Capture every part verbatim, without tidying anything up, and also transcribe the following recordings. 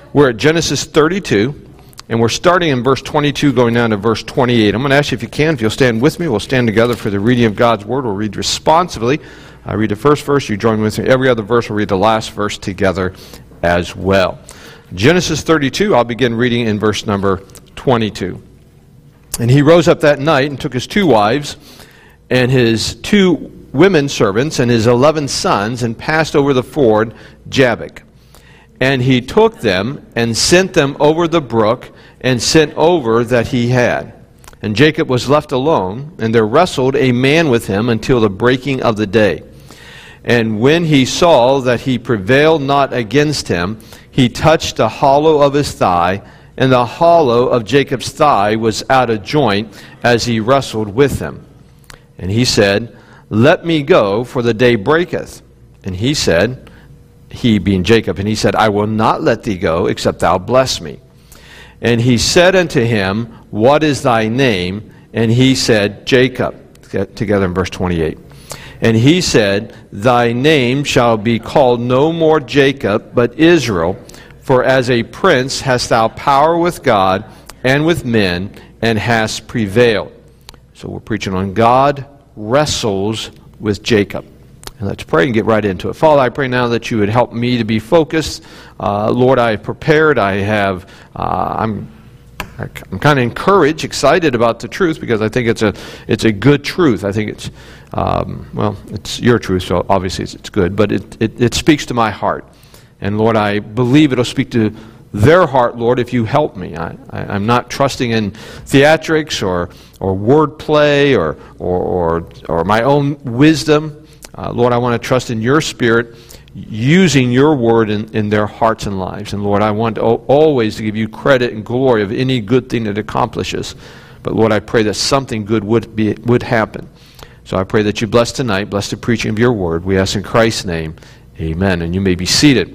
We're at Genesis thirty-two, and we're starting in verse twenty-two, going down to verse twenty-eight. I'm going to ask you if you can, if you'll stand with me, we'll stand together for the reading of God's Word. We'll read responsively. I read the first verse, you join with me. Every other verse, we'll read the last verse together as well. Genesis thirty-two, I'll begin reading in verse number twenty-two. And he rose up that night and took his two wives and his two women servants and his eleven sons and passed over the ford Jabbok. And he took them and sent them over the brook and sent over that he had. And Jacob was left alone, and there wrestled a man with him until the breaking of the day. And when he saw that he prevailed not against him, he touched the hollow of his thigh, and the hollow of Jacob's thigh was out of joint as he wrestled with him. And he said, Let me go, for the day breaketh. And he said, he being Jacob, and he said, I will not let thee go, except thou bless me. And he said unto him, What is thy name? And he said, Jacob. Get together in verse twenty-eight. And he said, Thy name shall be called no more Jacob, but Israel, for as a prince hast thou power with God and with men, and hast prevailed. So we're preaching on God wrestles with Jacob. And let's pray and get right into it. Father, I pray now that you would help me to be focused. Uh, Lord, I have prepared. I have, uh, I'm I'm kind of encouraged, excited about the truth, because I think it's a it's a good truth. I think it's, um, well, it's your truth, so obviously it's, it's good, but it, it, it speaks to my heart. And Lord, I believe it'll speak to their heart, Lord, if you help me. I, I, I'm not trusting in theatrics or or wordplay or, or, or, or my own wisdom. Uh, Lord, I want to trust in your Spirit, using your word in, in their hearts and lives. And Lord, I want to, always to give you credit and glory of any good thing that accomplishes. But Lord, I pray that something good would be would happen. So I pray that you bless tonight, bless the preaching of your word. We ask in Christ's name, amen. And you may be seated.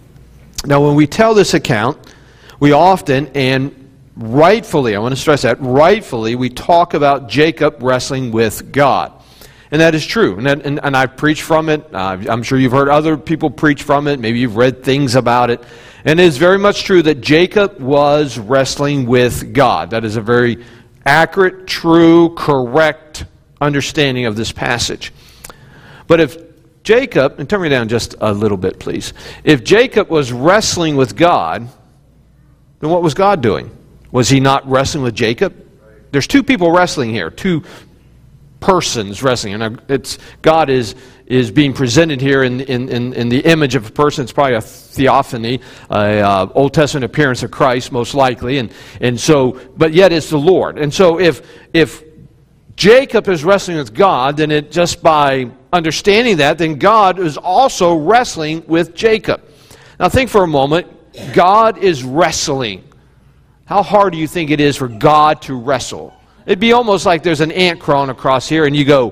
Now, when we tell this account, we often, and rightfully, I want to stress that, rightfully, we talk about Jacob wrestling with God. And that is true. And, that, and, and I've preached from it. Uh, I'm sure you've heard other people preach from it. Maybe you've read things about it. And it is very much true that Jacob was wrestling with God. That is a very accurate, true, correct understanding of this passage. But if Jacob, and turn me down just a little bit, please. If Jacob was wrestling with God, then what was God doing? Was he not wrestling with Jacob? There's two people wrestling here, two persons wrestling, and it's God is is being presented here in in in, in the image of a person. It's probably a theophany, a uh, Old Testament appearance of Christ, most likely, and and so, but yet it's the Lord. And so, if if Jacob is wrestling with God, then it just by understanding that, then God is also wrestling with Jacob. Now, think for a moment. God is wrestling. How hard do you think it is for God to wrestle? It'd be almost like there's an ant crawling across here and you go,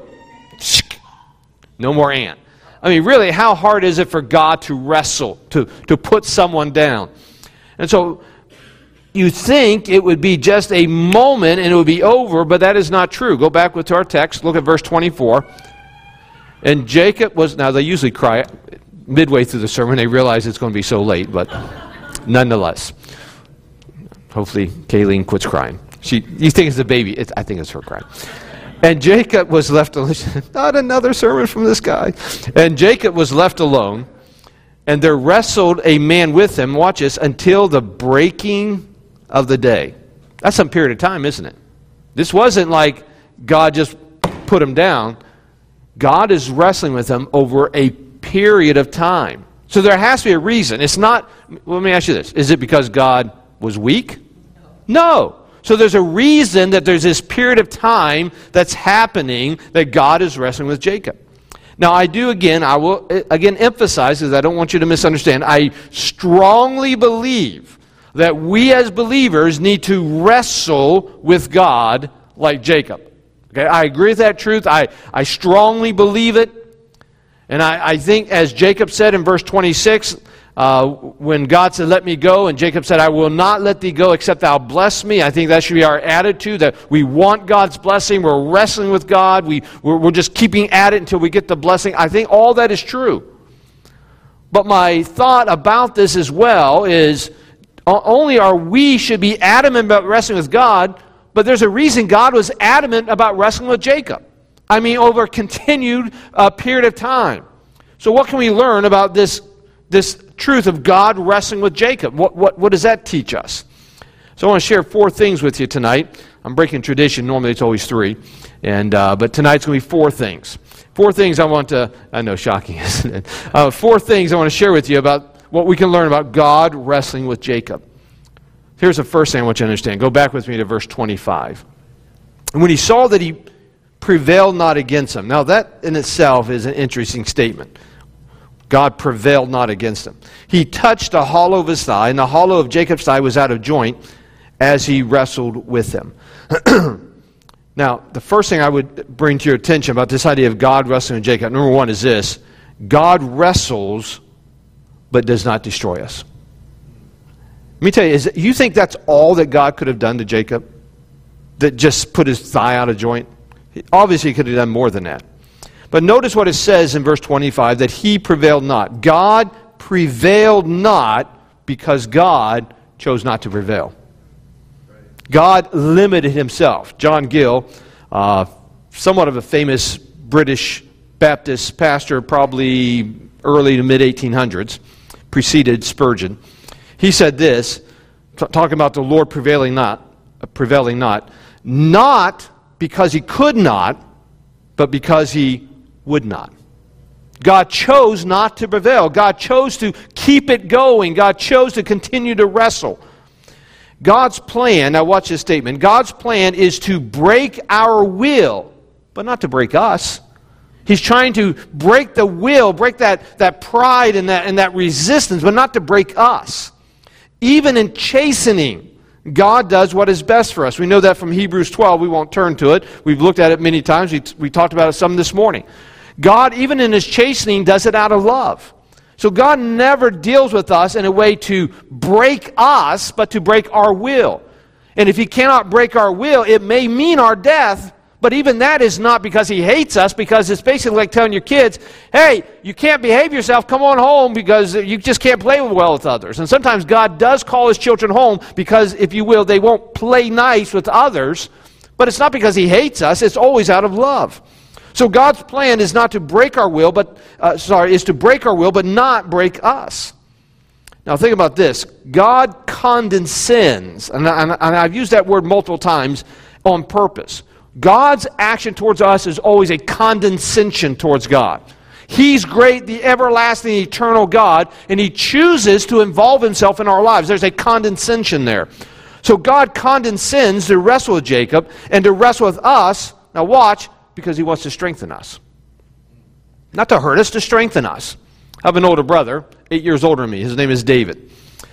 no more ant. I mean, really, how hard is it for God to wrestle, to, to put someone down? And so you think it would be just a moment and it would be over, but that is not true. Go back with our text, look at verse twenty-four. And Jacob was, now they usually cry midway through the sermon, they realize it's going to be so late, but nonetheless. Hopefully Kayleen quits crying. She, you think it's the baby. It's, I think it's her crying. And Jacob was left alone. Not another sermon from this guy. And Jacob was left alone, and there wrestled a man with him, watch this, until the breaking of the day. That's some period of time, isn't it? This wasn't like God just put him down. God is wrestling with him over a period of time. So there has to be a reason. It's not, let me ask you this. Is it because God was weak? No. So there's a reason that there's this period of time that's happening that God is wrestling with Jacob. Now I do again, I will again emphasize, because I don't want you to misunderstand, I strongly believe that we as believers need to wrestle with God like Jacob. Okay, I agree with that truth. I, I strongly believe it. And I, I think, as Jacob said in verse twenty-six, uh, when God said, let me go, and Jacob said, I will not let thee go except thou bless me. I think that should be our attitude, that we want God's blessing. We're wrestling with God. We, we're, we're just keeping at it until we get the blessing. I think all that is true. But my thought about this as well is, only are we should be adamant about wrestling with God, but there's a reason God was adamant about wrestling with Jacob. I mean, over a continued uh, period of time. So what can we learn about this, this truth of God wrestling with Jacob? What, what, what does that teach us? So I want to share four things with you tonight. I'm breaking tradition. Normally it's always three. and uh, But tonight's going to be four things. Four things I want to, I know, shocking, isn't it? Uh, four things I want to share with you about what we can learn about God wrestling with Jacob. Here's the first thing I want you to understand. Go back with me to verse twenty-five. And when he saw that he prevailed not against him. Now that in itself is an interesting statement. God prevailed not against him. He touched the hollow of his thigh, and the hollow of Jacob's thigh was out of joint as he wrestled with him. Now, the first thing I would bring to your attention about this idea of God wrestling with Jacob, number one is this: God wrestles but does not destroy us. Let me tell you, is, you think that's all that God could have done to Jacob? That just put his thigh out of joint? Obviously, he could have done more than that. But notice what it says in verse twenty-five, that he prevailed not. God prevailed not because God chose not to prevail. God limited himself. John Gill, uh, somewhat of a famous British Baptist pastor, probably early to mid eighteen hundreds, preceded Spurgeon. He said this, t- talking about the Lord prevailing not, uh, prevailing not, not because he could not, but because he would not. God chose not to prevail. God chose to keep it going. God chose to continue to wrestle. God's plan, now watch this statement, God's plan is to break our will, but not to break us. He's trying to break the will, break that, that pride and that, and that resistance, but not to break us. Even in chastening, God does what is best for us. We know that from Hebrews twelve. We won't turn to it. We've looked at it many times. We, we talked about it some this morning. God, even in his chastening, does it out of love. So God never deals with us in a way to break us, but to break our will. And if he cannot break our will, it may mean our death, but even that is not because he hates us, because it's basically like telling your kids, hey, you can't behave yourself, come on home, because you just can't play well with others. And sometimes God does call his children home because, if you will, they won't play nice with others, but it's not because he hates us, it's always out of love. So God's plan is not to break our will, but, uh, sorry, is to break our will, but not break us. Now think about this. God condescends, and, I, and I've used that word multiple times on purpose. God's action towards us is always a condescension towards God. He's great, the everlasting, eternal God, and he chooses to involve himself in our lives. There's a condescension there. So God condescends to wrestle with Jacob and to wrestle with us. Now watch, because he wants to strengthen us. Not to hurt us, to strengthen us. I have an older brother, eight years older than me. His name is David.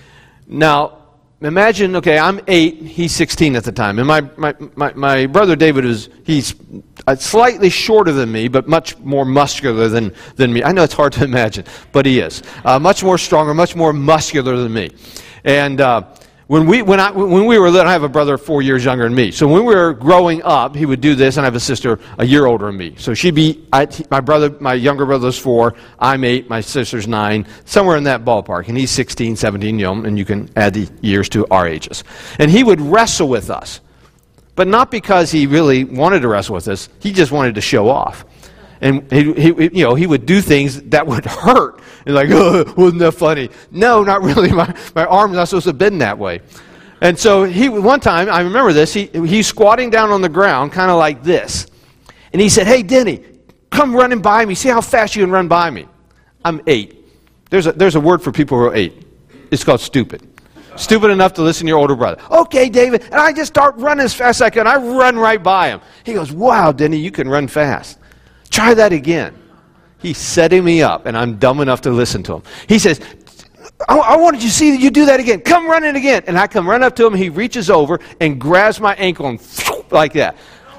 Now, imagine, okay, I'm eight, he's sixteen at the time. And my, my, my, my brother David is, he's slightly shorter than me, but much more muscular than, than me. I know it's hard to imagine, but he is. Uh, much more stronger, much more muscular than me. And uh, when we when I when we were little, I have a brother four years younger than me. So when we were growing up, he would do this, and I have a sister a year older than me. So she'd be, I, my brother, my younger brother's four, I'm eight, my sister's nine, somewhere in that ballpark. And he's sixteen, seventeen, you know, and you can add the years to our ages. And he would wrestle with us. But not because he really wanted to wrestle with us. He just wanted to show off. And he, he, you know, he would do things that would hurt. And like, oh, wasn't that funny? No, not really. My, my arm's not supposed to bend that way. And so he, one time, I remember this, he, he's squatting down on the ground, kind of like this. And he said, hey, Denny, come running by me. See how fast you can run by me. I'm eight. There's a, there's a word for people who are eight. It's called stupid. Stupid enough to listen to your older brother. Okay, David. And I just start running as fast as I can. I run right by him. He goes, wow, Denny, you can run fast. Try that again. He's setting me up, and I'm dumb enough to listen to him. He says, I, I wanted you to see you do that again. Come running again. And I come run up to him. He reaches over and grabs my ankle and like that.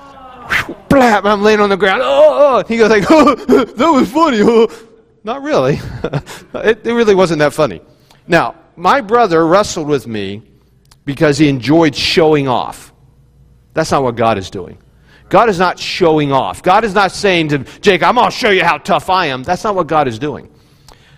Blap, I'm laying on the ground. Oh, oh. He goes like, oh, that was funny. Oh. Not really. it, it really wasn't that funny. Now, my brother wrestled with me because he enjoyed showing off. That's not what God is doing. God is not showing off. God is not saying to Jake, I'm going to show you how tough I am. That's not what God is doing.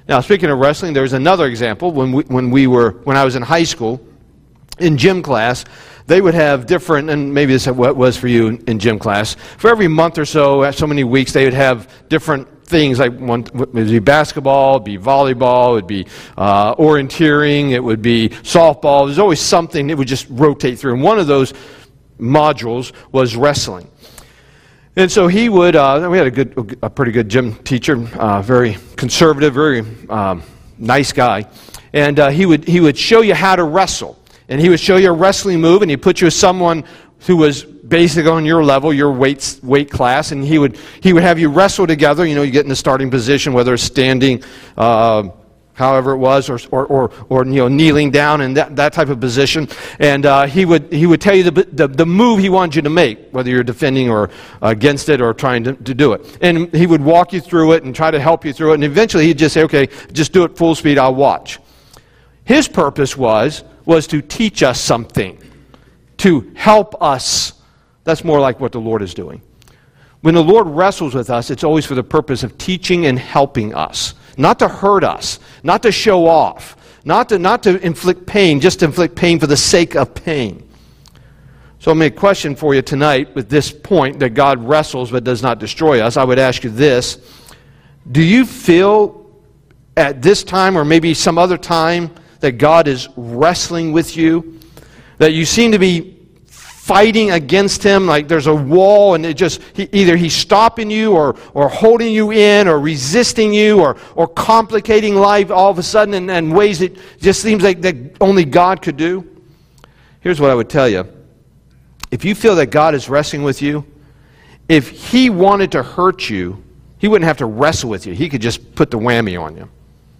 Now, speaking of wrestling, there's another example. When we, when we were, when I was in high school, in gym class, they would have different, and maybe this is what it was for you in gym class. For every month or so, so many weeks, they would have different things. Like one, it would be basketball, it would be volleyball, it would be uh, orienteering, it would be softball. There's always something that would just rotate through. And one of those modules was wrestling. And so he would, uh, we had a good, a pretty good gym teacher, uh, very conservative, very um, nice guy. And uh, he would he would show you how to wrestle. And he would show you a wrestling move, and he'd put you with someone who was basically on your level, your weight, weight class, and he would he would have you wrestle together. You know, you get in the starting position, whether it's standing, uh, however it was, or or or, or you know, kneeling down in that, that type of position. And uh, he would he would tell you the, the the move he wanted you to make, whether you're defending or against it or trying to, to do it. And he would walk you through it and try to help you through it. And eventually he'd just say, "Okay, just do it full speed. I'll watch." His purpose was was to teach us something, to help us. That's more like what the Lord is doing. When the Lord wrestles with us, it's always for the purpose of teaching and helping us. Not to hurt us, not to show off, not to, not to inflict pain, just to inflict pain for the sake of pain. So I make a question for you tonight with this point that God wrestles but does not destroy us. I would ask you this. Do you feel at this time or maybe some other time that God is wrestling with you? That you seem to be fighting against Him, like there's a wall and it just, he, either He's stopping you or, or holding you in or resisting you or, or complicating life all of a sudden in, in ways that just seems like that only God could do? Here's what I would tell you. If you feel that God is wrestling with you, if He wanted to hurt you, He wouldn't have to wrestle with you. He could just put the whammy on you.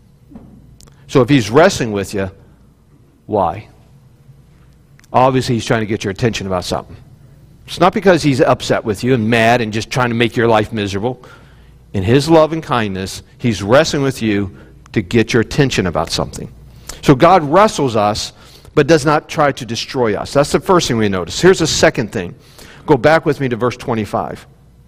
So if He's wrestling with you, why? Obviously, He's trying to get your attention about something. It's not because He's upset with you and mad and just trying to make your life miserable. In His love and kindness, He's wrestling with you to get your attention about something. So God wrestles us, but does not try to destroy us. That's the first thing we notice. Here's the second thing. Go back with me to verse twenty-five.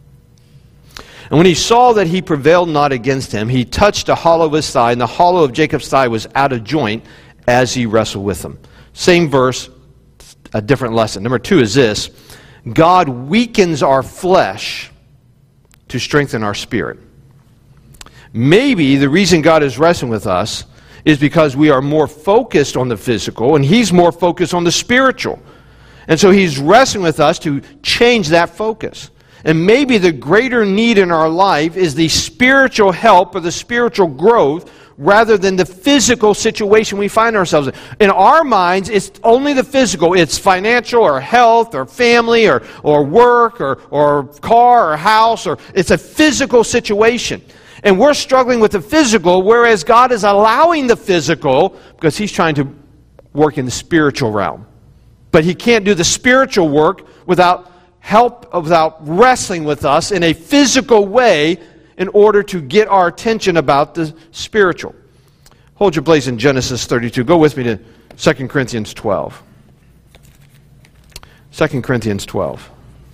And when he saw that he prevailed not against him, he touched the hollow of his thigh, and the hollow of Jacob's thigh was out of joint as he wrestled with him. Same verse, a different lesson. Number two is this. God weakens our flesh to strengthen our spirit. Maybe the reason God is wrestling with us is because we are more focused on the physical, and He's more focused on the spiritual. And so He's wrestling with us to change that focus. And maybe the greater need in our life is the spiritual help or the spiritual growth rather than the physical situation we find ourselves in. In our minds, it's only the physical. It's financial or health or family or, or work or, or car or house. Or it's a physical situation. And we're struggling with the physical, whereas God is allowing the physical because He's trying to work in the spiritual realm. But He can't do the spiritual work without help, without wrestling with us in a physical way in order to get our attention about the spiritual. Hold your place in Genesis thirty-two. Go with me to Second Corinthians twelve. Second Corinthians twelve.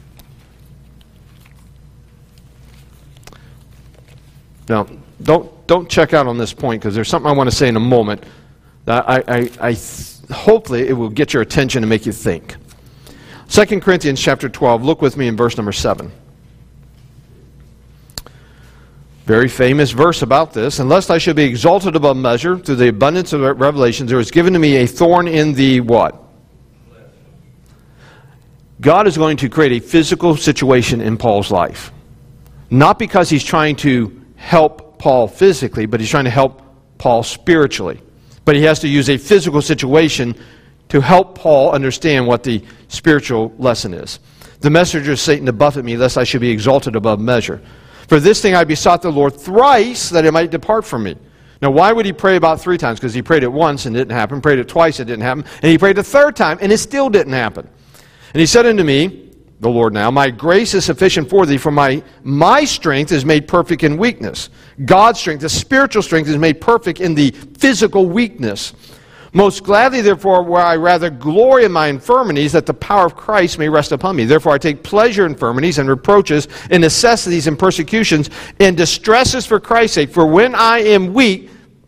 Now, don't don't check out on this point because there's something I want to say in a moment. That I, I, I th- hopefully it will get your attention and make you think. Second Corinthians chapter twelve, look with me in verse number seven. Very famous verse about this. Unless I should be exalted above measure through the abundance of revelations, there was given to me a thorn in the what? God is going to create a physical situation in Paul's life. Not because He's trying to help Paul physically, but He's trying to help Paul spiritually. But He has to use a physical situation to help Paul understand what the spiritual lesson is. The messenger of Satan to buffet me, lest I should be exalted above measure. For this thing I besought the Lord thrice, that it might depart from me. Now, why would he pray about three times? Because he prayed it once and it didn't happen, prayed it twice, it didn't happen, and he prayed a third time, and it still didn't happen. And he said unto me, the Lord now, my grace is sufficient for thee, for my, my strength is made perfect in weakness. God's strength, the spiritual strength, is made perfect in the physical weakness. Most gladly, therefore, will I rather glory in my infirmities, that the power of Christ may rest upon me. Therefore, I take pleasure in infirmities and reproaches, and necessities and persecutions, and distresses for Christ's sake. For when I am weak,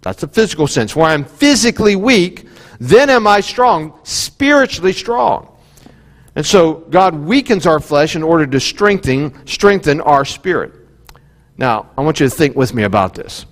That's the physical sense. Where I'm physically weak, then am I strong, spiritually strong. And so God weakens our flesh in order to strengthen, strengthen our spirit. Now, I want you to think with me about this.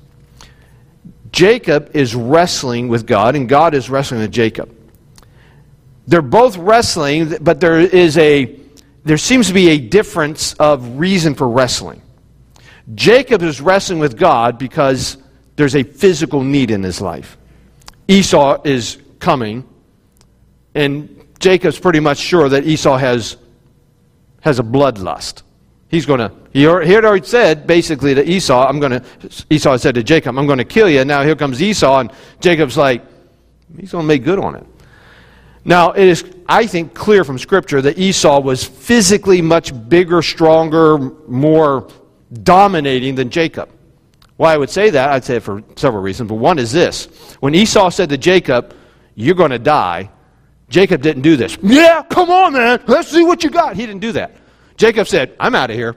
Jacob is wrestling with God, and God is wrestling with Jacob. They're both wrestling, but there is a there seems to be a difference of reason for wrestling. Jacob is wrestling with God because there's a physical need in his life. Esau is coming, and Jacob's pretty much sure that Esau has has a bloodlust. He's going to, he had already said basically to Esau, I'm going to, Esau said to Jacob, I'm going to kill you. And now here comes Esau, and Jacob's like, he's going to make good on it. Now, it is, I think, clear from Scripture that Esau was physically much bigger, stronger, more dominating than Jacob. Why I would say that, I'd say it for several reasons, but one is this. When Esau said to Jacob, you're going to die, Jacob didn't do this. Yeah, come on, man, let's see what you got. He didn't do that. Jacob said, I'm out of here.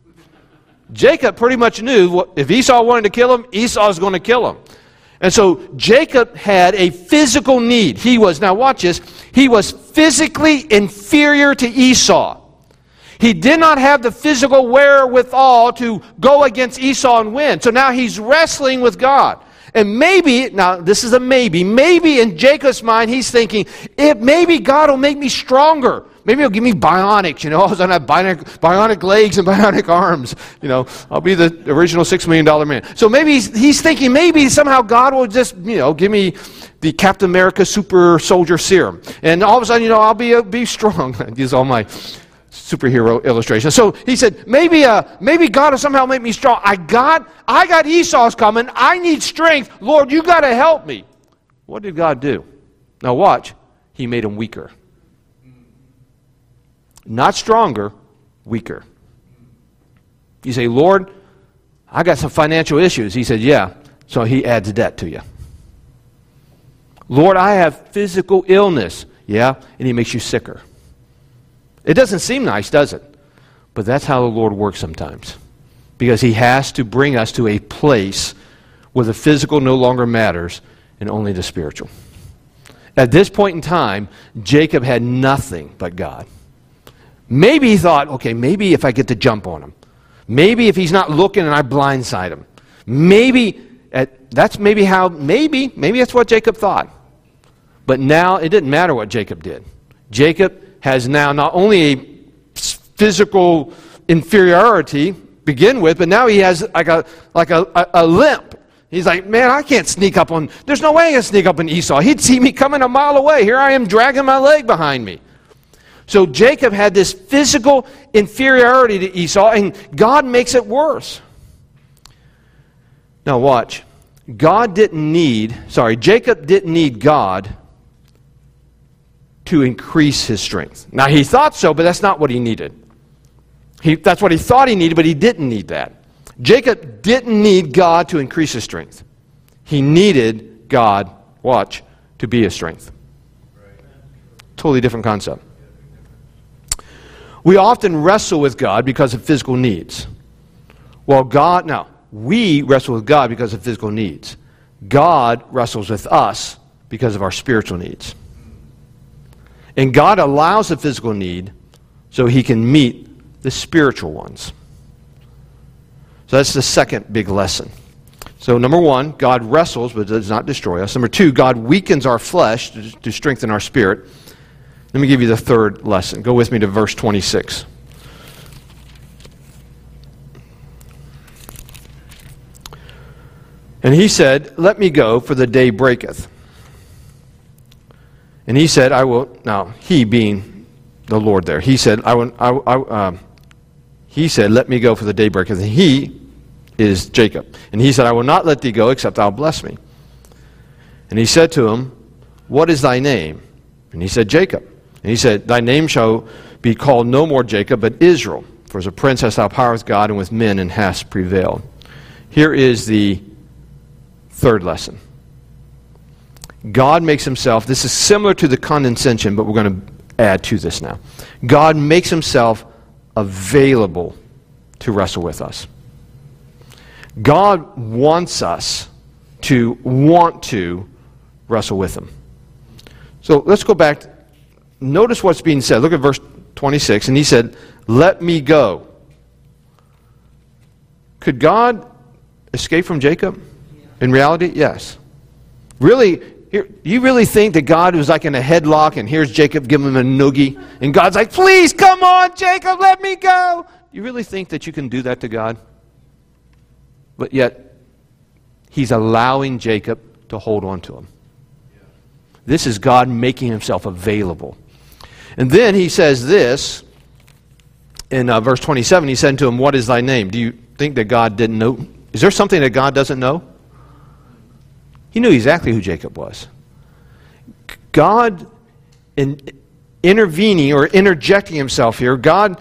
Jacob pretty much knew if Esau wanted to kill him, Esau was going to kill him. And so Jacob had a physical need. He was, now watch this, he was physically inferior to Esau. He did not have the physical wherewithal to go against Esau and win. So now he's wrestling with God. And maybe, now this is a maybe, maybe in Jacob's mind he's thinking, if maybe God will make me stronger. Maybe he'll give me bionics, you know, all of a sudden I have bionic, bionic legs and bionic arms. You know, I'll be the original six million dollar man. So maybe he's, he's thinking maybe somehow God will just, you know, give me the Captain America super soldier serum. And all of a sudden, you know, I'll be, uh, be strong. I use all my superhero illustrations. So he said, maybe uh, maybe God will somehow make me strong. I got, I got Esau's coming. I need strength. Lord, you got to help me. What did God do? Now watch. He made him weaker. Not stronger, weaker. You say, Lord, I got some financial issues. He said, yeah. So he adds debt to you. Lord, I have physical illness. Yeah. And he makes you sicker. It doesn't seem nice, does it? But that's how the Lord works sometimes. Because he has to bring us to a place where the physical no longer matters and only the spiritual. At this point in time, Jacob had nothing but God. Maybe he thought, okay, maybe if I get to jump on him. Maybe if he's not looking and I blindside him. Maybe, at, that's maybe how, maybe, maybe that's what Jacob thought. But now it didn't matter what Jacob did. Jacob has now not only a physical inferiority begin with, but now he has like a, like a, a, a limp. He's like, man, I can't sneak up on, there's no way I can sneak up on Esau. He'd see me coming a mile away. Here I am dragging my leg behind me. So Jacob had this physical inferiority to Esau, and God makes it worse. Now watch. God didn't need, sorry, Jacob didn't need God to increase his strength. Now he thought so, but that's not what he needed. He, that's what he thought he needed, but he didn't need that. Jacob didn't need God to increase his strength. He needed God, watch, to be his strength. Totally different concept. We often wrestle with God because of physical needs. Well, God, now, we wrestle with God because of physical needs. God wrestles with us because of our spiritual needs. And God allows the physical need so he can meet the spiritual ones. So that's the second big lesson. So number one, God wrestles but does not destroy us. Number two, God weakens our flesh to, to strengthen our spirit. Let me give you the third lesson. Go with me to verse twenty-six. And he said, let me go, for the day breaketh. And he said, I will, now, he being the Lord there, he said, I will, I, I, um, he said, let me go, for the day breaketh. And he is Jacob. And he said, I will not let thee go, except thou bless me. And he said to him, what is thy name? And he said, Jacob. And he said, thy name shall be called no more Jacob, but Israel. For as a prince hast thou power with God and with men, and hast prevailed. Here is the third lesson. God makes himself, this is similar to the condescension, but we're going to add to this now. God makes himself available to wrestle with us. God wants us to want to wrestle with him. So let's go back. Notice what's being said. Look at verse twenty-six. And he said, let me go. Could God escape from Jacob? In reality, yes. Really, here, you really think that God was like in a headlock and here's Jacob giving him a noogie and God's like, please come on, Jacob, let me go. You really think that you can do that to God? But yet, he's allowing Jacob to hold on to him. This is God making himself available. And then he says this, in uh, verse twenty-seven, he said to him, what is thy name? Do you think that God didn't know? Is there something that God doesn't know? He knew exactly who Jacob was. God in intervening or interjecting himself here, God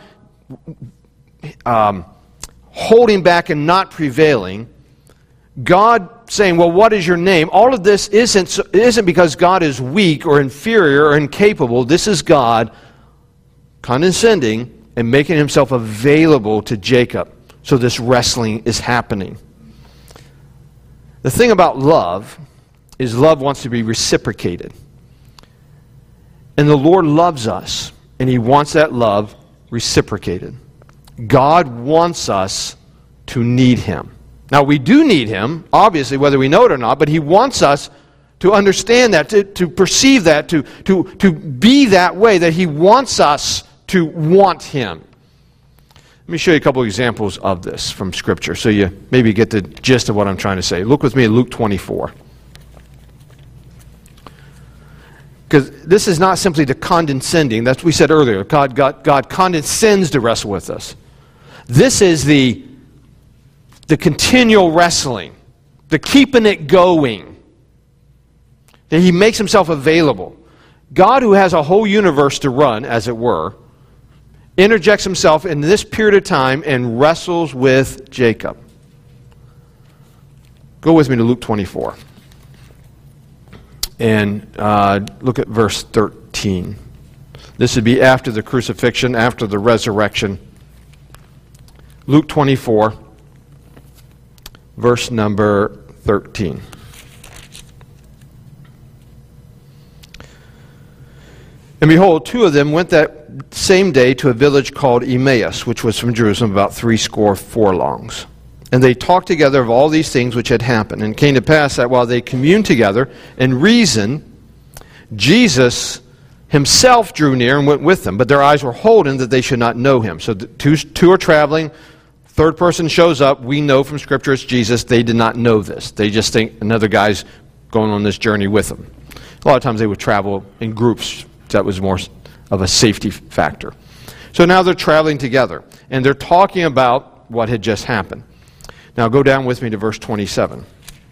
um, holding back and not prevailing, God saying, well, what is your name? All of this isn't, isn't because God is weak or inferior or incapable. This is God condescending and making himself available to Jacob. So this wrestling is happening. The thing about love is love wants to be reciprocated. And the Lord loves us, and he wants that love reciprocated. God wants us to need him. Now, we do need him, obviously, whether we know it or not, but he wants us to understand that, to, to perceive that, to, to, to be that way, that he wants us to want him. Let me show you a couple of examples of this from Scripture so you maybe get the gist of what I'm trying to say. Look with me at Luke twenty-four. Because this is not simply the condescending. That's what we said earlier. God, God, God condescends to wrestle with us. This is the, the continual wrestling, the keeping it going. That he makes himself available. God, who has a whole universe to run, as it were, interjects himself in this period of time and wrestles with Jacob. Go with me to Luke twenty-four. And uh, look at verse thirteen. This would be after the crucifixion, after the resurrection. Luke twenty-four, verse number thirteen. And behold, two of them went that same day to a village called Emmaus, which was from Jerusalem about three score furlongs. And they talked together of all these things which had happened. And it came to pass that while they communed together and reasoned, Jesus himself drew near and went with them. But their eyes were holden that they should not know him. So the two, two are traveling. Third person shows up. We know from Scripture it's Jesus. They did not know this. They just think another guy's going on this journey with them. A lot of times they would travel in groups. That was more of a safety factor. So now they're traveling together. And they're talking about what had just happened. Now go down with me to verse twenty-seven.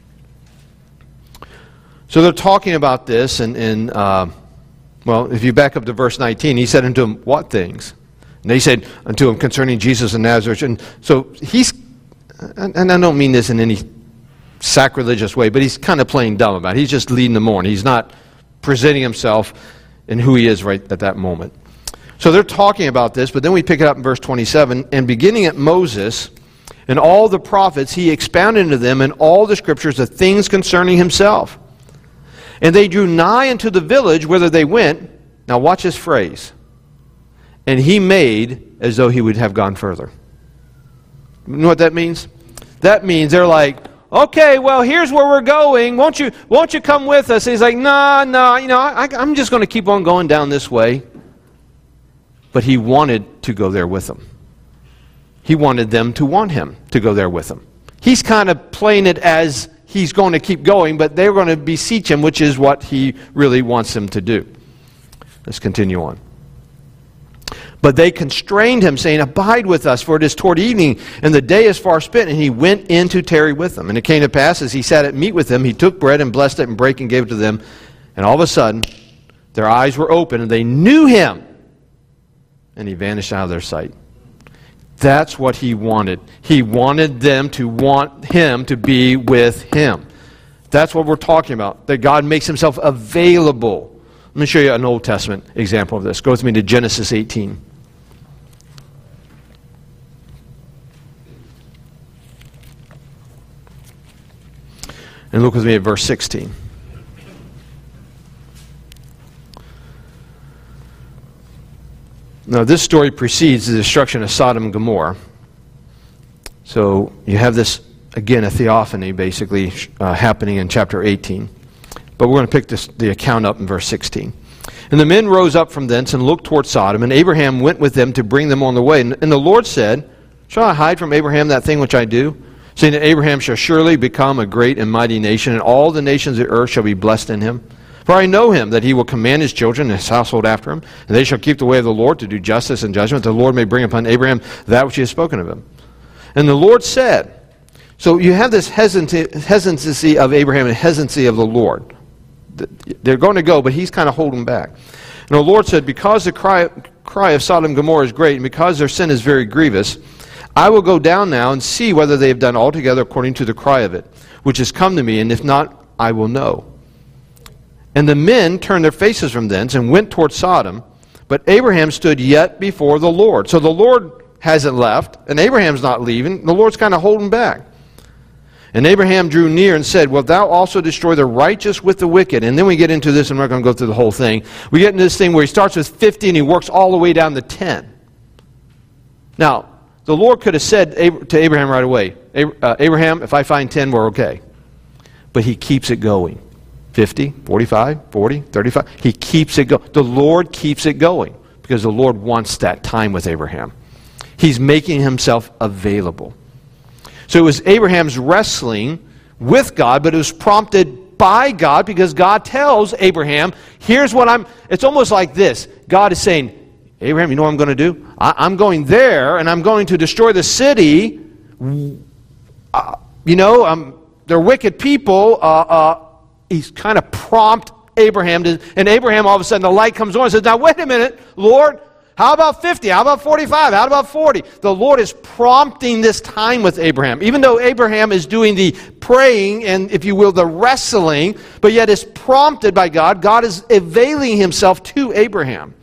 So they're talking about this, and, and uh, well, if you back up to verse nineteen, he said unto them, what things? And they said unto him concerning Jesus of Nazareth. And so he's, and I don't mean this in any sacrilegious way, but he's kind of playing dumb about it. He's just leading them on. He's not presenting himself in who he is right at that moment. So they're talking about this, but then we pick it up in verse twenty-seven, and beginning at Moses and all the prophets, he expounded unto them in all the Scriptures the things concerning himself. And they drew nigh unto the village whither they went. Now watch this phrase. And he made as though he would have gone further. You know what that means? That means they're like, okay, well, here's where we're going. Won't you, won't you come with us? And he's like, nah, nah, you know, I, I'm just going to keep on going down this way. But he wanted to go there with them. He wanted them to want him to go there with him. He's kind of playing it as he's going to keep going, but they're going to beseech him, which is what he really wants them to do. Let's continue on. But they constrained him, saying, abide with us, for it is toward evening, and the day is far spent. And he went in to tarry with them. And it came to pass, as he sat at meat with them, he took bread and blessed it and brake and gave it to them. And all of a sudden, their eyes were open, and they knew him. And he vanished out of their sight. That's what he wanted. He wanted them to want him to be with him. That's what we're talking about, that God makes himself available. Let me show you an Old Testament example of this. Go with me to Genesis eighteen. And look with me at verse sixteen. Now, this story precedes the destruction of Sodom and Gomorrah. So you have this, again, a theophany, basically, uh, happening in chapter eighteen. But we're going to pick this, the account up in verse sixteen. And the men rose up from thence and looked toward Sodom, and Abraham went with them to bring them on the way. And, and the Lord said, shall I hide from Abraham that thing which I do? Saying that Abraham shall surely become a great and mighty nation, and all the nations of the earth shall be blessed in him. For I know him, that he will command his children and his household after him, and they shall keep the way of the Lord to do justice and judgment, that the Lord may bring upon Abraham that which he has spoken of him. And the Lord said, so you have this hesitancy of Abraham and hesitancy of the Lord. They're going to go, but he's kind of holding back. And the Lord said, because the cry, cry of Sodom and Gomorrah is great, and because their sin is very grievous, I will go down now and see whether they have done altogether according to the cry of it, which has come to me, and if not, I will know. And the men turned their faces from thence and went toward Sodom, but Abraham stood yet before the Lord. So the Lord hasn't left, and Abraham's not leaving. The Lord's kind of holding back. And Abraham drew near and said, wilt thou also destroy the righteous with the wicked? And then we get into this, and we're not going to go through the whole thing. We get into this thing where he starts with fifty and he works all the way down to ten. Now, the Lord could have said to Abraham right away, Abraham, if I find ten, we're okay. But he keeps it going. fifty, forty-five, forty, thirty-five. He keeps it going. The Lord keeps it going because the Lord wants that time with Abraham. He's making himself available. So it was Abraham's wrestling with God, but it was prompted by God because God tells Abraham, here's what I'm, it's almost like this. God is saying, Abraham, you know what I'm going to do? I, I'm going there and I'm going to destroy the city. Uh, you know, um, they're wicked people. Uh, uh, he's kind of prompt Abraham to, and Abraham all of a sudden the light comes on and says, now wait a minute, Lord, how about fifty? How about forty-five? How about forty? The Lord is prompting this time with Abraham. Even though Abraham is doing the praying and, if you will, the wrestling, but yet is prompted by God, God is availing himself to Abraham.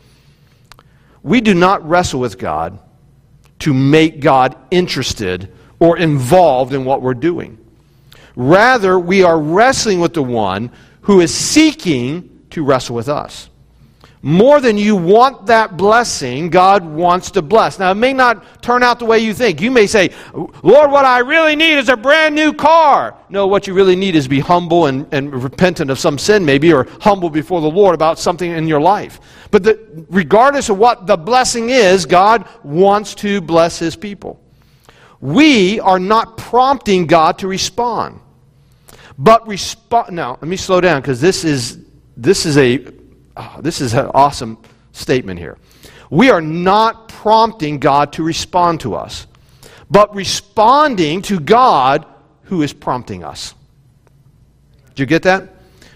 We do not wrestle with God to make God interested or involved in what we're doing. Rather, we are wrestling with the one who is seeking to wrestle with us. More than you want that blessing, God wants to bless. Now, it may not turn out the way you think. You may say, Lord, what I really need is a brand new car. No, what you really need is be humble and, and repentant of some sin maybe, or humble before the Lord about something in your life. But the, regardless of what the blessing is, God wants to bless his people. We are not prompting God to respond. But respond. Now, let me slow down because this is this is a oh, this is an awesome statement here. We are not prompting God to respond to us, but responding to God who is prompting us. Did you get that?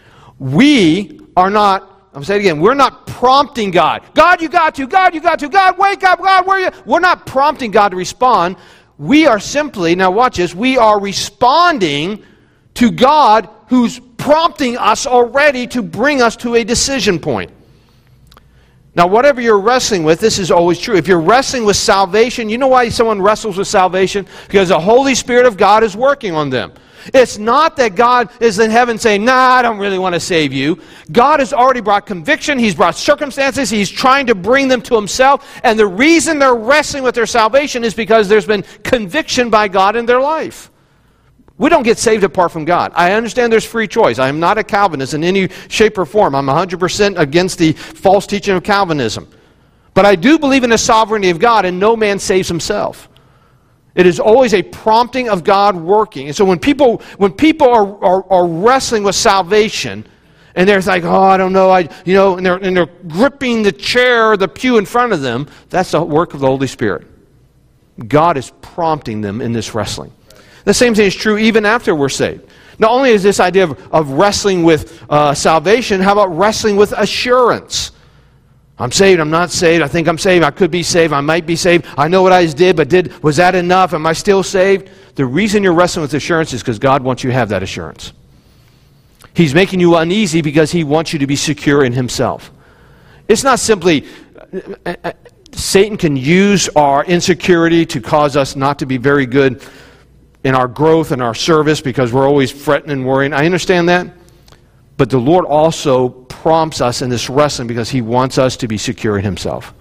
We are not. I'm saying it again. We're not prompting God. God, you got to. God, you got to. God, wake up. God, where are you? We're not prompting God to respond. We are simply, now watch this, we are responding to God who's prompting us already to bring us to a decision point. Now, whatever you're wrestling with, this is always true. If you're wrestling with salvation, you know why someone wrestles with salvation? Because the Holy Spirit of God is working on them. It's not that God is in heaven saying, nah, I don't really want to save you. God has already brought conviction. He's brought circumstances. He's trying to bring them to himself. And the reason they're wrestling with their salvation is because there's been conviction by God in their life. We don't get saved apart from God. I understand there's free choice. I am not a Calvinist in any shape or form. I'm one hundred percent against the false teaching of Calvinism. But I do believe in the sovereignty of God, and no man saves himself. It is always a prompting of God working. And so when people when people are, are, are wrestling with salvation, and they're like, oh, I don't know, I you know, and they're, and they're gripping the chair or the pew in front of them, that's the work of the Holy Spirit. God is prompting them in this wrestling. The same thing is true even after we're saved. Not only is this idea of, of wrestling with uh, salvation, how about wrestling with assurance? I'm saved, I'm not saved, I think I'm saved, I could be saved, I might be saved, I know what I did, but did was that enough? Am I still saved? The reason you're wrestling with assurance is because God wants you to have that assurance. He's making you uneasy because he wants you to be secure in himself. It's not simply, uh, uh, Satan can use our insecurity to cause us not to be very good in our growth and our service because we're always fretting and worrying. I understand that. But the Lord also prompts us in this wrestling because He wants us to be secure in Himself.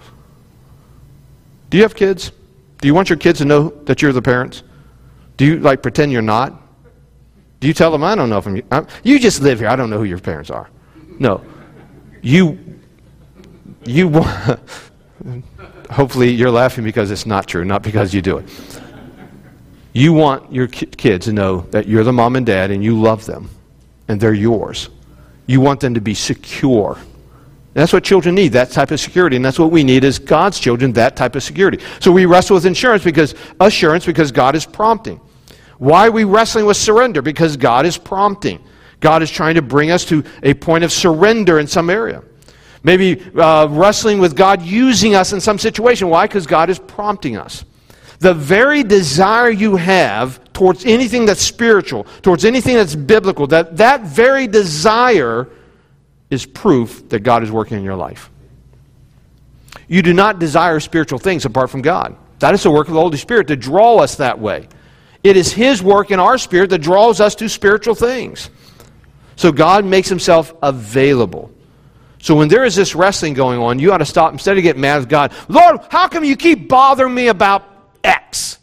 Do you have kids? Do you want your kids to know that you're the parents? Do you like pretend you're not? Do you tell them, I don't know if I'm... I'm you just live here. I don't know who your parents are. No. You... You want... Hopefully you're laughing because it's not true, not because you do it. You want your ki- kids to know that you're the mom and dad and you love them and they're yours. You want them to be secure. That's what children need, that type of security, and that's what we need as God's children, that type of security. So we wrestle with insurance because assurance because God is prompting. Why are we wrestling with surrender? Because God is prompting. God is trying to bring us to a point of surrender in some area. Maybe uh, wrestling with God using us in some situation. Why? Because God is prompting us. The very desire you have towards anything that's spiritual, towards anything that's biblical, that, that very desire is proof that God is working in your life. You do not desire spiritual things apart from God. That is the work of the Holy Spirit to draw us that way. It is His work in our spirit that draws us to spiritual things. So God makes Himself available. So when there is this wrestling going on, you ought to stop. Instead of getting mad with God, Lord, how come you keep bothering me about X?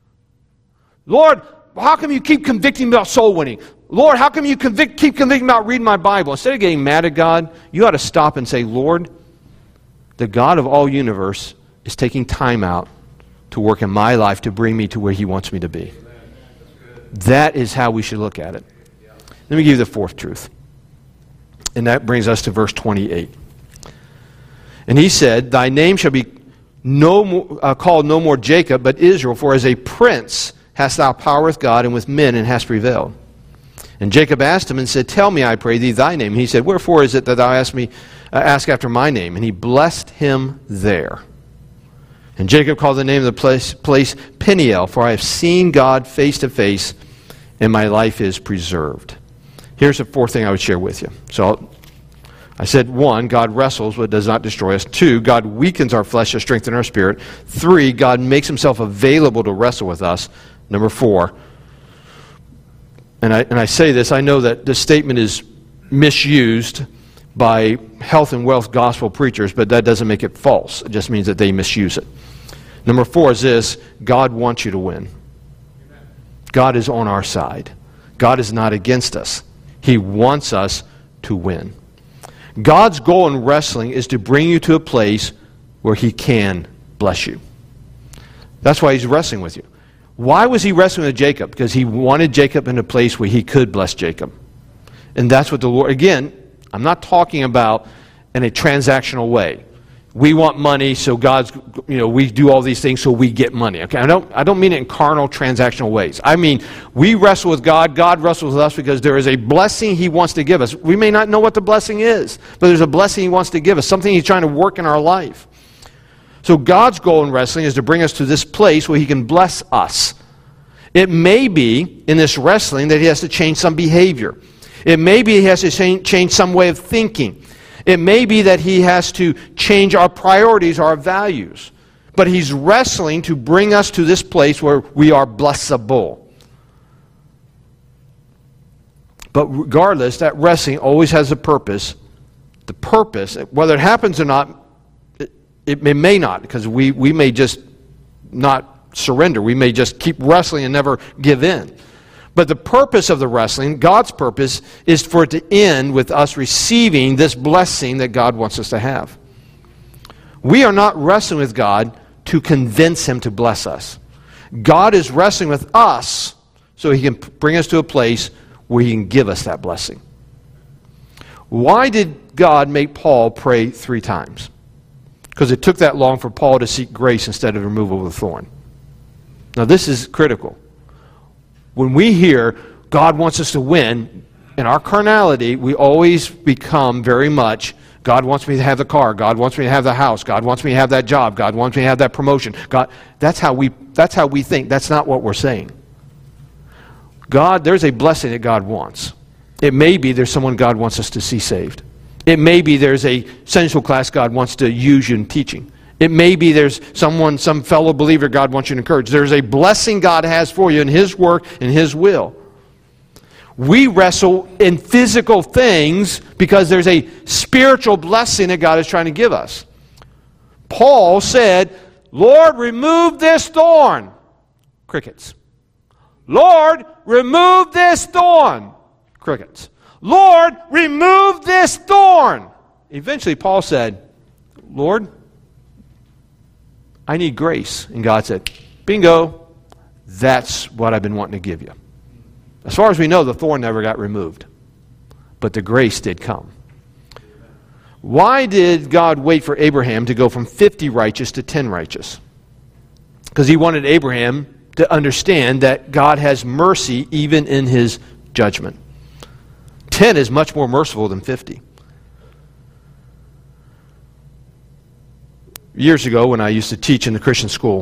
Lord, how come you keep convicting me about soul winning? Lord, how come you convict, keep convicting me about reading my Bible? Instead of getting mad at God, you ought to stop and say, Lord, the God of all universe is taking time out to work in my life to bring me to where He wants me to be. That is how we should look at it. Let me give you the fourth truth. And that brings us to verse twenty-eight. And He said, Thy name shall be no more, uh, called no more Jacob, but Israel, for as a prince hast thou power with God and with men, and hast prevailed. And Jacob asked him and said, Tell me, I pray thee, thy name. And he said, Wherefore is it that thou ask me, uh, ask after my name? And he blessed him there. And Jacob called the name of the place, place Peniel, for I have seen God face to face, and my life is preserved. Here's the fourth thing I would share with you. So I said, one, God wrestles but does not destroy us. Two, God weakens our flesh to strengthen our spirit. Three, God makes Himself available to wrestle with us. Number four, and I, and I say this, I know that this statement is misused by health and wealth gospel preachers, but that doesn't make it false. It just means that they misuse it. Number four is this: God wants you to win. God is on our side. God is not against us. He wants us to win. God's goal in wrestling is to bring you to a place where He can bless you. That's why He's wrestling with you. Why was He wrestling with Jacob? Because He wanted Jacob in a place where He could bless Jacob. And that's what the Lord, again, I'm not talking about in a transactional way. We want money, so God's, you know, we do all these things so we get money. Okay, I don't, I don't mean it in carnal, transactional ways. I mean, we wrestle with God, God wrestles with us because there is a blessing He wants to give us. We may not know what the blessing is, but there's a blessing He wants to give us, something He's trying to work in our life. So God's goal in wrestling is to bring us to this place where He can bless us. It may be in this wrestling that He has to change some behavior. It may be He has to change some way of thinking. It may be that He has to change our priorities, our values. But He's wrestling to bring us to this place where we are blessable. But regardless, that wrestling always has a purpose. The purpose, whether it happens or not, it, it may not, because we, we may just not surrender. We may just keep wrestling and never give in. But the purpose of the wrestling, God's purpose, is for it to end with us receiving this blessing that God wants us to have. We are not wrestling with God to convince Him to bless us. God is wrestling with us so He can bring us to a place where He can give us that blessing. Why did God make Paul pray three times? Because it took that long for Paul to seek grace instead of removal of the thorn. Now this is critical. When we hear God wants us to win, in our carnality, we always become very much, God wants me to have the car, God wants me to have the house, God wants me to have that job, God wants me to have that promotion. God, that's how we, that's how we think. That's not what we're saying. God, there's a blessing that God wants. It may be there's someone God wants us to see saved. It may be there's a Sunday school class God wants to use you in teaching. It may be there's someone, some fellow believer God wants you to encourage. There's a blessing God has for you in His work and His will. We wrestle in physical things because there's a spiritual blessing that God is trying to give us. Paul said, Lord, remove this thorn. Crickets. Lord, remove this thorn. Crickets. Lord, remove this thorn. Eventually, Paul said, Lord, I need grace. And God said, bingo, that's what I've been wanting to give you. As far as we know, the thorn never got removed. But the grace did come. Why did God wait for Abraham to go from fifty righteous to ten righteous? Because He wanted Abraham to understand that God has mercy even in His judgment. ten is much more merciful than fifty. Years ago, when I used to teach in the Christian school,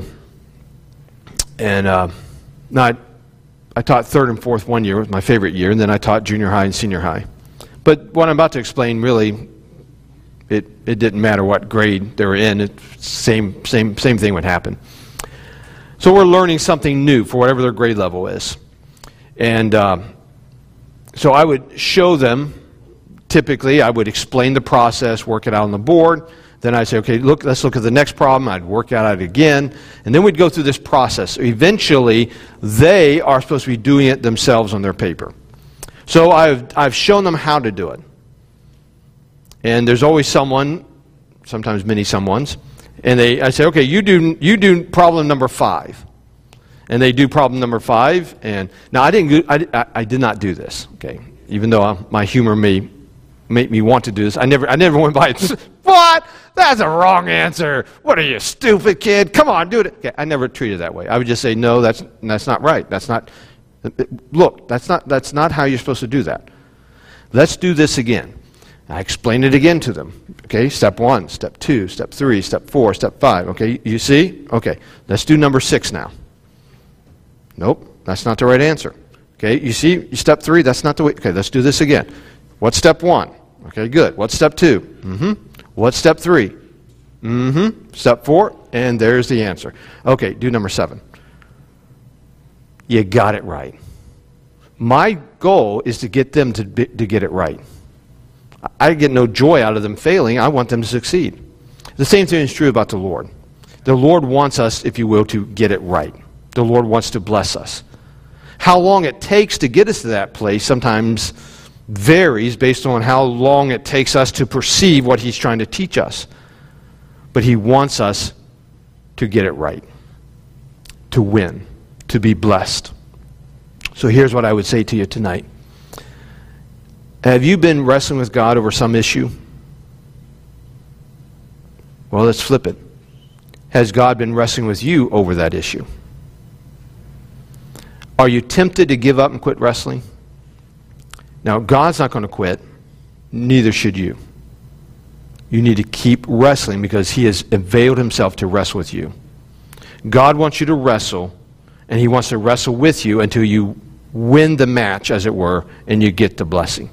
and uh, not, I taught third and fourth one year, it was my favorite year, and then I taught junior high and senior high. But what I'm about to explain, really, it, it didn't matter what grade they were in. It, same, same, same thing would happen. So we're learning something new for whatever their grade level is. And uh, so I would show them, typically, I would explain the process, work it out on the board. Then I'd say, okay, look, let's look at the next problem. I'd work it out again. And then we'd go through this process. Eventually, they are supposed to be doing it themselves on their paper. So I've, I've shown them how to do it. And there's always someone, sometimes many someones, and they, I say, okay, you do, you do problem number five. And they do problem number five. And now I didn't, I, I did not do this, okay, even though I, my humor may make me want to do this. I never, I never went by and said, what? That's a wrong answer. What are you, stupid kid? Come on, do it. Okay, I never treated it that way. I would just say, no, that's that's not right. That's not. Look, that's not that's not how you're supposed to do that. Let's do this again. I explained it again to them. Okay, step one, step two, step three, step four, step five. Okay, you see? Okay, let's do number six now. Nope, that's not the right answer. Okay, you see? Step three, that's not the way. Okay, let's do this again. What's step one? Okay, good. What's step two? Mm-hmm. What's step three? Mm-hmm. Step four, and there's the answer. Okay, do number seven. You got it right. My goal is to get them to, be, to get it right. I get no joy out of them failing. I want them to succeed. The same thing is true about the Lord. The Lord wants us, if you will, to get it right. The Lord wants to bless us. How long it takes to get us to that place sometimes varies based on how long it takes us to perceive what He's trying to teach us. But He wants us to get it right, to win, to be blessed. So here's what I would say to you tonight. Have you been wrestling with God over some issue? Well, let's flip it. Has God been wrestling with you over that issue? Are you tempted to give up and quit wrestling? Now, God's not going to quit. Neither should you. You need to keep wrestling because He has availed Himself to wrestle with you. God wants you to wrestle, and He wants to wrestle with you until you win the match, as it were, and you get the blessing.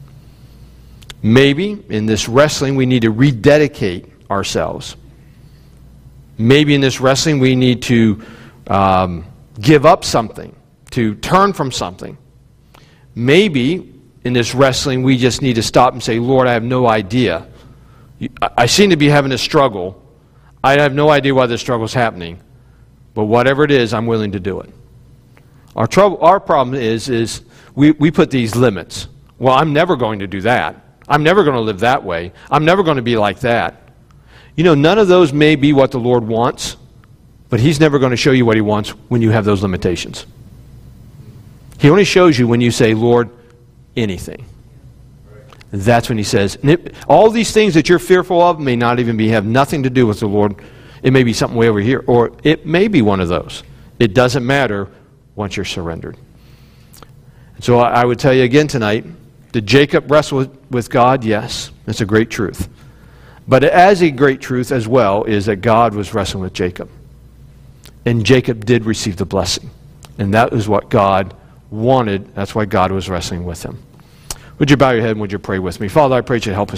Maybe in this wrestling we need to rededicate ourselves. Maybe in this wrestling we need to um, give up something, to turn from something. Maybe in this wrestling we just need to stop and say, Lord, I have no idea. I seem to be having a struggle. I have no idea why this struggle is happening. But whatever it is, I'm willing to do it. Our trouble, our problem is, is we, we put these limits. Well, I'm never going to do that. I'm never going to live that way. I'm never going to be like that. You know, none of those may be what the Lord wants, but He's never going to show you what He wants when you have those limitations. He only shows you when you say, Lord, anything. That's when He says, and it, all these things that you're fearful of may not even be have nothing to do with the Lord. It may be something way over here, or it may be one of those. It doesn't matter once you're surrendered. And so I, I would tell you again tonight, did Jacob wrestle with, with God? Yes, that's a great truth. But as a great truth as well is that God was wrestling with Jacob. And Jacob did receive the blessing. And that is what God wanted. That's why God was wrestling with him. Would you bow your head and would you pray with me? Father, I pray that you help us.